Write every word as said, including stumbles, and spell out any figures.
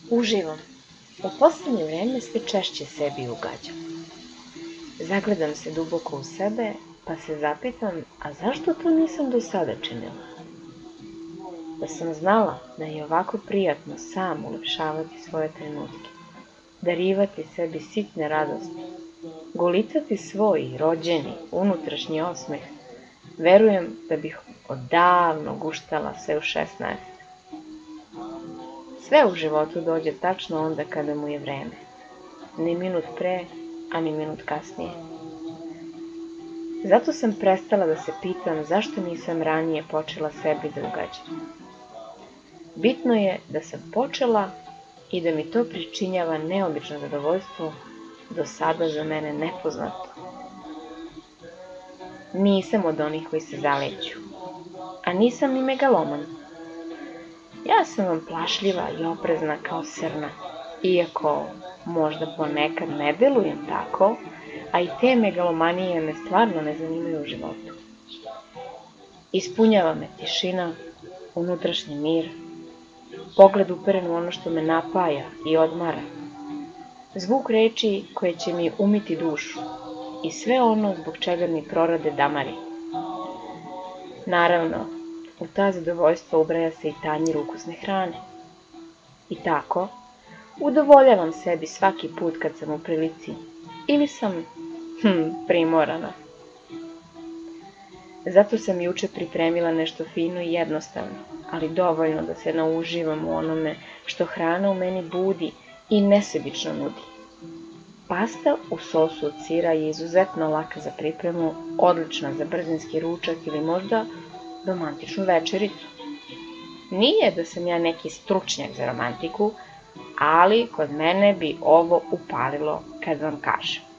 Uživam. U poslednje vreme sve češće sebi ugađam. Zagledam se duboko u sebe, pa se zapitam, a zašto to nisam do sada činila? Da sam znala da je ovako prijatno sam ulepšavati svoje trenutke, darivati sebi sitne radosti, golicati svoj rođeni, unutrašnji osmeh, verujem da bih odavno guštala sve u šesnaest. Sve u životu dođe tačno onda kada mu je vreme. Ni minut pre, a ni minut kasnije. Zato sam prestala da se pitam zašto nisam ranije počela sebi da ugađam. Bitno je da sam počela i da mi to pričinjava neobično zadovoljstvo, do sada za mene nepoznato. Nisam od onih koji se zaleću, a nisam ni megaloman. Ja sam vam plašljiva i oprezna kao srna, iako možda ponekad ne delujem tako, a i te megalomanije me stvarno ne zanimaju u životu. Ispunjava me tišina, unutrašnji mir, pogled uperen u ono što me napaja i odmara, zvuk reči koje će mi umiti dušu i sve ono zbog čega mi prorade damari. Naravno, u ta zadovoljstva ubraja se i tanjir ukusne hrane. I tako, udovoljavam sebi svaki put kad sam u prilici ili sam, hm, primorana. Zato sam juče pripremila nešto fino i jednostavno, ali dovoljno da se nauživam u onome što hrana u meni budi i nesebično nudi. Pasta u sosu od sira je izuzetno laka za pripremu, odlična za brzinski ručak ili možda romantičnu večericu. Nije da sam ja neki stručnjak za romantiku, ali kod mene bi ovo upalilo kad vam kažem.